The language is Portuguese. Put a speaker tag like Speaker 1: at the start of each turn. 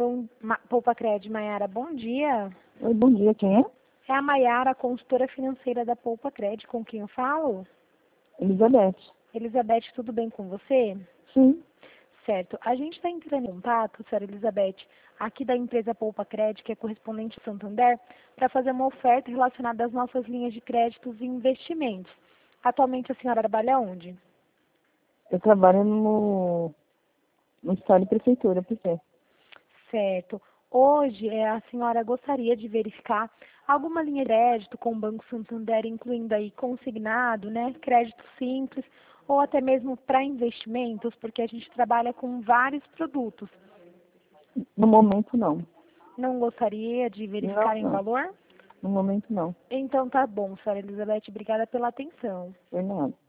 Speaker 1: Poupa Cred, Maiara, bom dia.
Speaker 2: Oi, bom dia, quem é?
Speaker 1: É a Maiara, consultora financeira da Poupa Cred, com quem eu falo?
Speaker 2: Elizabeth.
Speaker 1: Elizabeth, tudo bem com você?
Speaker 2: Sim.
Speaker 1: Certo. A gente está entrando em contato, senhora Elizabeth, aqui da empresa Poupa Cred, que é correspondente Santander, para fazer uma oferta relacionada às nossas linhas de créditos e investimentos. Atualmente a senhora trabalha onde?
Speaker 2: Eu trabalho no estado de prefeitura, por quê?
Speaker 1: Certo. Hoje, a senhora gostaria de verificar alguma linha de crédito com o Banco Santander, incluindo aí consignado, né, crédito simples, ou até mesmo para investimentos, porque a gente trabalha com vários produtos.
Speaker 2: No momento, não.
Speaker 1: Não gostaria de verificar em
Speaker 2: Não.
Speaker 1: valor?
Speaker 2: No momento, não.
Speaker 1: Então tá bom, senhora Elizabeth, obrigada pela atenção.
Speaker 2: Foi nada.